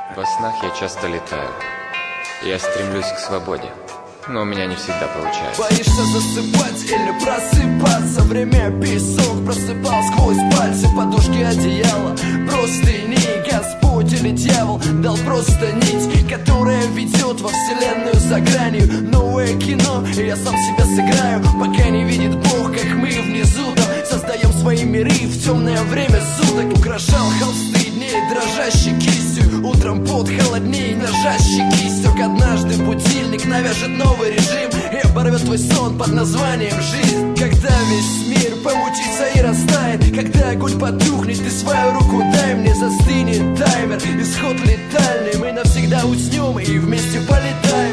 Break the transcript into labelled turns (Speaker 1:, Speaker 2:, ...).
Speaker 1: Во снах я часто летаю. Я стремлюсь к свободе, но у меня не всегда получается.
Speaker 2: Боишься засыпать или просыпаться? Время песок просыпал сквозь пальцы, подушки, одеяла, простыни. Господь или дьявол дал просто нить, которая ведет во вселенную за гранью. Новое кино, и я сам себя сыграю, пока не видит Бог, как мы внизу там создаем свои миры в темное время суток. Украшал холсты дней дрожащей кистью, утром под холодней нажащей кистью. Однажды будильник навяжет новый режим и оборвет твой сон под названием жизнь. Когда весь мир помутится и растает, когда огонь потухнет, ты свою руку дай мне, застынет таймер, исход летальный. Мы навсегда уснем и вместе полетаем.